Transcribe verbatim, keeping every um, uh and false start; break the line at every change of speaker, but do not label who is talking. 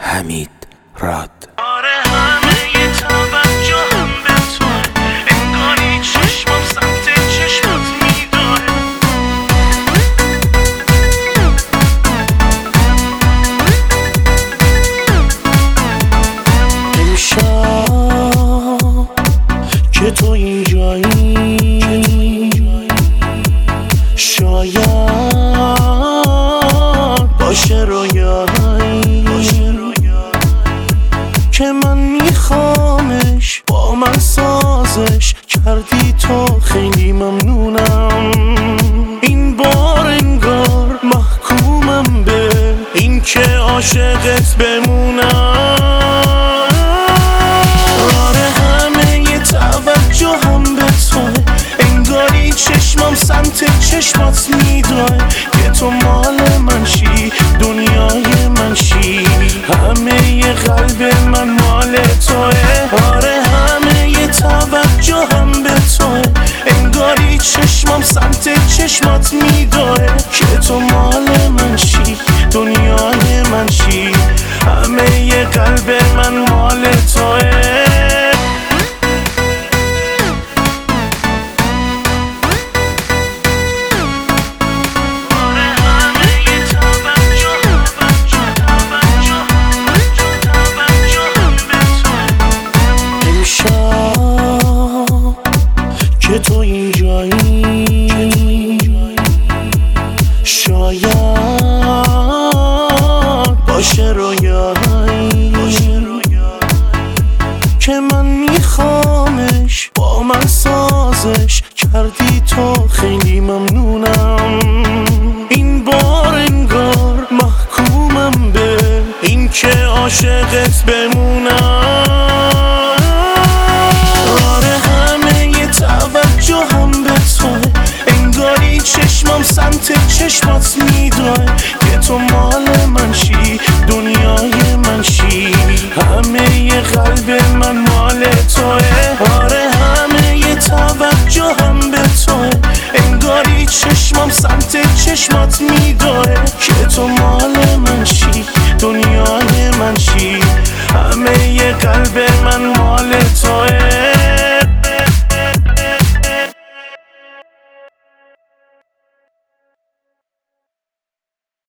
حمید راد.
آره همه توجهم به تو، انگاری چشمم سمت چشمات میداره. امشب که تو اینجایی، شاید باشه رویایی که من میخوامش، با من سازش کردی تو، خیلی ممنونم. این بار انگار محکومم به این که عاشقت بمونم. آره همه توجهم به تو، انگاری چشمم سمت چشمات میدوه که تو مال من شی، دنیای من شی، همه قلب من مال توه. آره همه توجهم به توه، انگاری چشمم سمت چشمات میدوه که تو مال من شی، دنیای من شی، همه قلب من مال توه. که تو اینجایی، شاید باشه رویایی که من میخوامش، با من سازش کردی تو، خیلی ممنونم. این بار انگار محکومم به این که عاشقت بمونم. توجهم به تو، انگاری چشمم سمت چشمات میدوه که تو مال من شی، دنیای من شی، همه قلب من مال توه. آره همه توجهم به تو، انگاری چشمم سمت چشمات میدوه که تو مال من شی، دنیای من شی، همه قلب من مال توه.